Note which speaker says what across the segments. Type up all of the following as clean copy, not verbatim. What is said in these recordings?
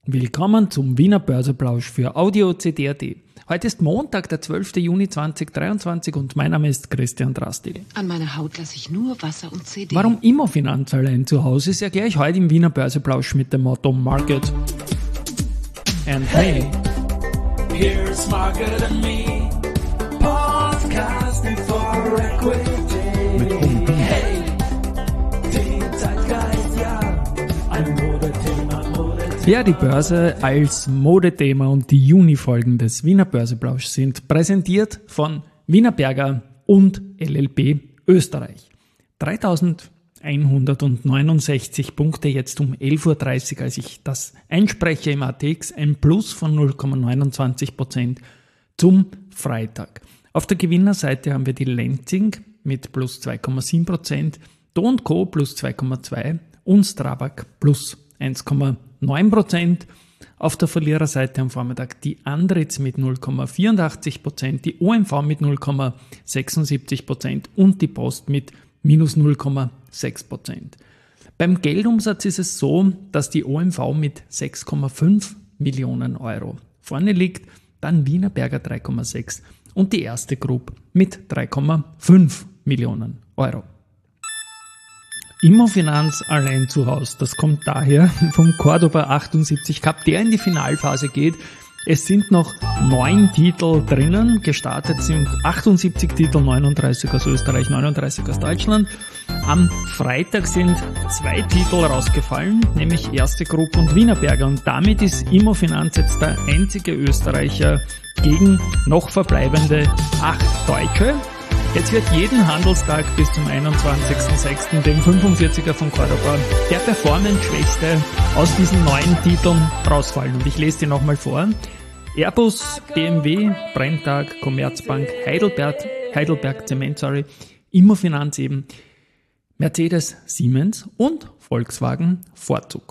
Speaker 1: Willkommen zum Wiener Börseplausch für Audio CD.at. Heute ist Montag, der 12. Juni 2023 und mein Name ist Christian Drastil.
Speaker 2: An meiner Haut lasse ich nur Wasser und CD.
Speaker 1: Warum Immofinanz allein zu Hause ist, erkläre ich heute im Wiener Börseplausch mit dem Motto Market and Me.
Speaker 3: Here's Market and Me, podcasting for equity.
Speaker 1: Mit Pumpen.
Speaker 3: Hey, die Zeitgeist, ja, ein Modethema.
Speaker 1: Ja, die Börse als Modethema und die Juni-Folgen des Wiener Börseplausch sind präsentiert von Wiener Berger und LLP Österreich. 3169 Punkte jetzt um 11.30 Uhr, als ich das einspreche im ATX, ein Plus von 0,29% zum Freitag. Auf der Gewinnerseite haben wir die Lenzing mit plus 2,7%, Do & Co plus 2,2% und Strabag plus 1,9%. Auf der Verliererseite am Vormittag die Andritz mit 0,84%, die OMV mit 0,76% und die Post mit minus 0,6%. Beim Geldumsatz ist es so, dass die OMV mit 6,5 Millionen Euro vorne liegt, dann Wiener Berger 3,6 und die Erste Group mit 3,5 Millionen Euro. Immofinanz allein zu Hause, das kommt daher vom Cordoba 78 Cup, der in die Finalphase geht. Es sind noch 9 Titel drinnen, gestartet sind 78 Titel, 39 aus Österreich, 39 aus Deutschland. Am Freitag sind 2 Titel rausgefallen, nämlich Erste Group und Wiener Berger, und damit ist Immofinanz jetzt der einzige Österreicher gegen noch verbleibende 8 Deutsche. Jetzt wird jeden Handelstag bis zum 21.06. dem 45er von Cordoba der performance-schwächste aus diesen 9 Titeln rausfallen. Und ich lese die nochmal vor. Airbus, BMW, Brenntag, Commerzbank, Heidelberg Zement, Immofinanz eben, Mercedes, Siemens und Volkswagen Vorzug.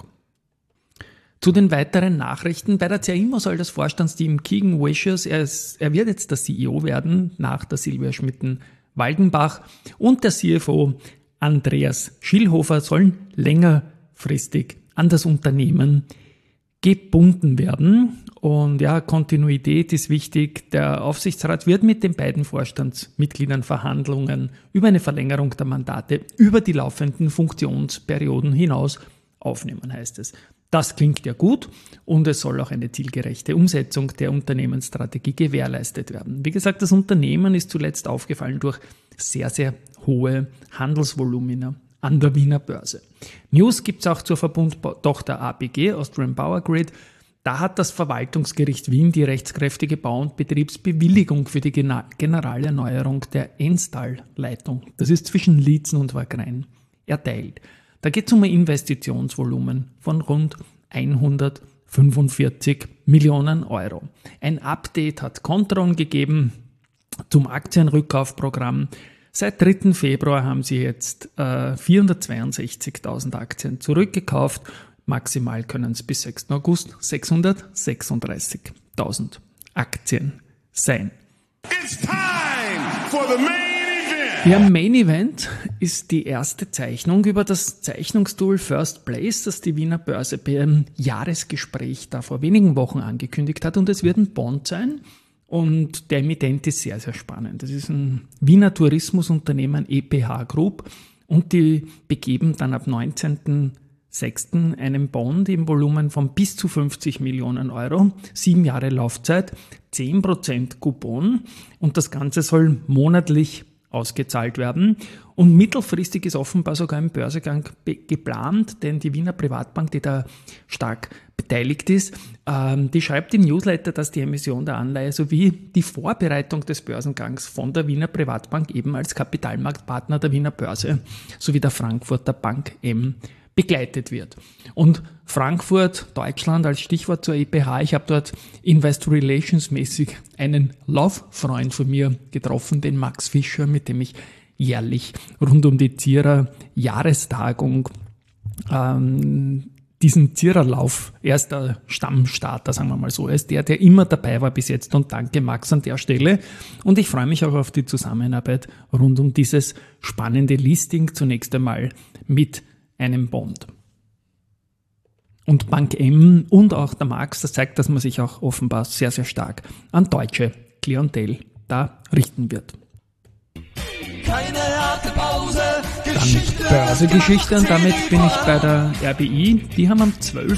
Speaker 1: Zu den weiteren Nachrichten. Bei der CAIMO soll das Vorstandsteam Keegan Wishes, er wird jetzt der CEO werden, nach der Silvia Schmitten-Waldenbach, und der CFO Andreas Schillhofer sollen längerfristig an das Unternehmen gebunden werden. Und ja, Kontinuität ist wichtig. Der Aufsichtsrat wird mit den beiden Vorstandsmitgliedern Verhandlungen über eine Verlängerung der Mandate über die laufenden Funktionsperioden hinaus aufnehmen, heißt es. Das klingt ja gut und es soll auch eine zielgerechte Umsetzung der Unternehmensstrategie gewährleistet werden. Wie gesagt, das Unternehmen ist zuletzt aufgefallen durch sehr, sehr hohe Handelsvolumina an der Wiener Börse. News gibt es auch zur Verbundtochter APG, Austrian Power Grid. Da hat das Verwaltungsgericht Wien die rechtskräftige Bau- und Betriebsbewilligung für die Generalerneuerung der Enstal-Leitung, das ist zwischen Liezen und Wagrain, erteilt. Da geht es um ein Investitionsvolumen von rund 145 Millionen Euro. Ein Update hat Kontron gegeben zum Aktienrückkaufprogramm. Seit 3. Februar haben sie jetzt 462.000 Aktien zurückgekauft. Maximal können es bis 6. August 636.000 Aktien sein.
Speaker 3: It's time for the main event.
Speaker 1: Ja, Main Event ist die erste Zeichnung über das Zeichnungstool First Place, das die Wiener Börse beim Jahresgespräch da vor wenigen Wochen angekündigt hat, und es wird ein Bond sein und der Emittent ist sehr, sehr spannend. Das ist ein Wiener Tourismusunternehmen EPH Group und die begeben dann ab 19.06. einen Bond im Volumen von bis zu 50 Millionen Euro, 7 Jahre Laufzeit, 10% Coupon, und das Ganze soll monatlich ausgezahlt werden. Und mittelfristig ist offenbar sogar ein Börsegang geplant, denn die Wiener Privatbank, die da stark beteiligt ist, die schreibt im Newsletter, dass die Emission der Anleihe sowie die Vorbereitung des Börsengangs von der Wiener Privatbank eben als Kapitalmarktpartner der Wiener Börse sowie der Frankfurter Bank M begleitet wird. Und Frankfurt, Deutschland als Stichwort zur EPH. Ich habe dort Investor Relations mäßig einen Lauffreund von mir getroffen, den Max Fischer, mit dem ich jährlich rund um die Zierer Jahrestagung diesen Ziererlauf, er ist der Stammstarter, sagen wir mal so, er ist der immer dabei war bis jetzt, und danke Max an der Stelle. Und ich freue mich auch auf die Zusammenarbeit rund um dieses spannende Listing, zunächst einmal mit einem Bond. und Bank M und auch der Max. Das zeigt, dass man sich auch offenbar sehr, sehr stark an deutsche Klientel da richten wird.
Speaker 3: Keine harte Pause.
Speaker 1: Dann Börsegeschichte und damit bin ich bei der RBI. Die haben am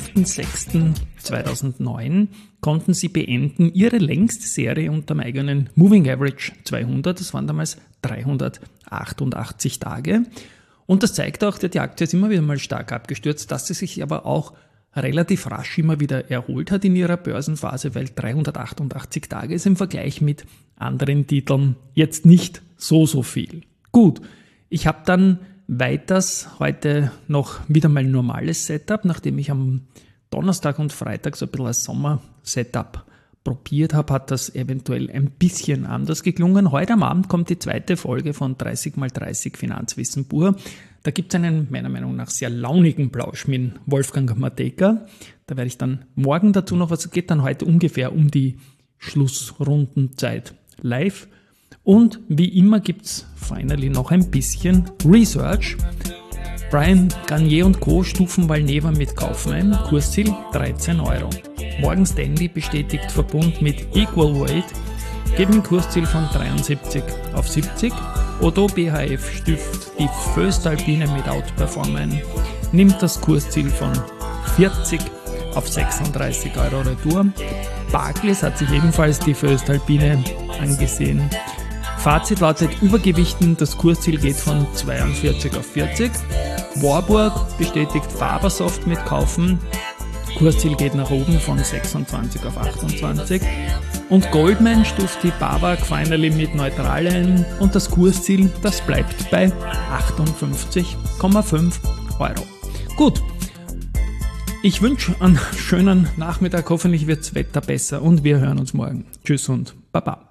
Speaker 1: 12.06.2009 konnten sie beenden ihre längste Serie unter dem eigenen Moving Average 200. Das waren damals 388 Tage. Und das zeigt auch, die Aktie ist immer wieder mal stark abgestürzt, dass sie sich aber auch relativ rasch immer wieder erholt hat in ihrer Börsenphase, weil 388 Tage ist im Vergleich mit anderen Titeln jetzt nicht so viel. Gut, ich habe dann weiters heute noch wieder mal ein normales Setup, nachdem ich am Donnerstag und Freitag so ein bisschen als Sommer-Setup probiert habe, hat das eventuell ein bisschen anders geklungen. Heute am Abend kommt die zweite Folge von 30x30 Finanzwissen pur. Da gibt es einen, meiner Meinung nach, sehr launigen Plausch mit Wolfgang Matejka. Da werde ich dann morgen dazu noch was, geht dann heute ungefähr um die Schlussrundenzeit live. Und wie immer gibt es finally noch ein bisschen Research. Brian Garnier und Co. stufen Valneva mit Kaufen ein, Kursziel 13 Euro. Morgan Stanley bestätigt Verbund mit Equal Weight, geben Kursziel von 73 auf 70. Odo BHF stuft die Voestalpine mit Outperform ein, nimmt das Kursziel von 40 auf 36 Euro retour. Barclays hat sich ebenfalls die Voestalpine angesehen. Fazit lautet Übergewichten, das Kursziel geht von 42 auf 40. Warburg bestätigt Fabersoft mit Kaufen. Kursziel geht nach oben von 26 auf 28. Und Goldman stuft die BAWAG finally mit neutral ein und das Kursziel, das bleibt bei 58,5 Euro. Gut, ich wünsche einen schönen Nachmittag, hoffentlich wird's Wetter besser und wir hören uns morgen. Tschüss und Baba.